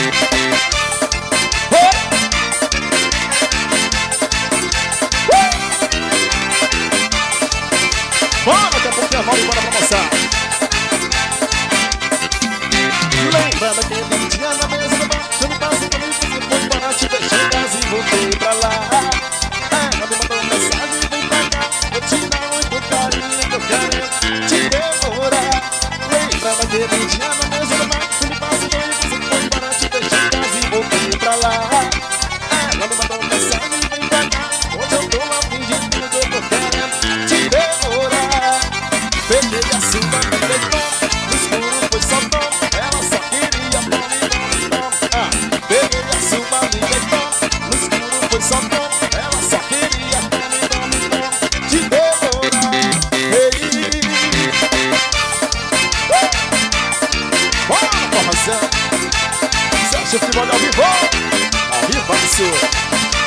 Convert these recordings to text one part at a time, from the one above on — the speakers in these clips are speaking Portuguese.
Bora, daqui a pouco a Mauri, bora pra moçar. Lembra daquele dia na mesa do bar? Eu me passei pra mim, você foi para te deixar em casa e voltei pra lá. Ela me mandou mensagem, vem pra cá, vou te dar muito carinho que eu quero te devorar. Lembra daquele dia na mesa do bar? Eu me passei pra mim, você foi para te deixar em casa e voltei pra lá. Ela me mandou mensagem, vem pra cá, hoje eu tô a fim de tudo que eu quero te devorar. Peguei a sua amiga e tom, no escuro foi só tom, ela só queria tom. Peguei a sua amiga e tom, no escuro foi só tom, ela só queria tom, te devorar. Ei, bora, forrozão. Você acha que vai ao vivo? Ao vivaço.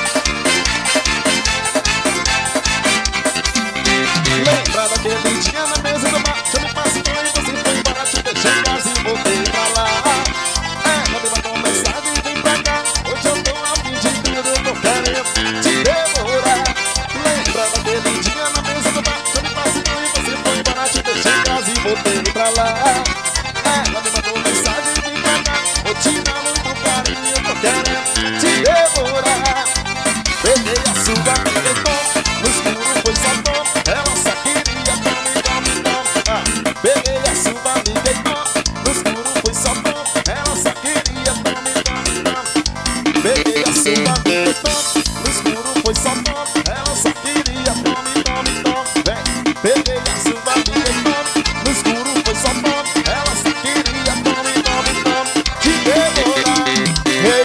Lembra daquele dia na mesa do bar? Eu me passei pra e você foi embora, te deixei em casa e voltei pra lá. Ela me mandou mensagem, vem pra cá, hoje eu tô a fim de tudo que eu quero te devorar. Lembra daquele dia na mesa do bar? Eu me passei pra e você foi embora, te deixei em casa e voltei pra lá. Ela me mandou mensagem, vem pra cá, vou te dar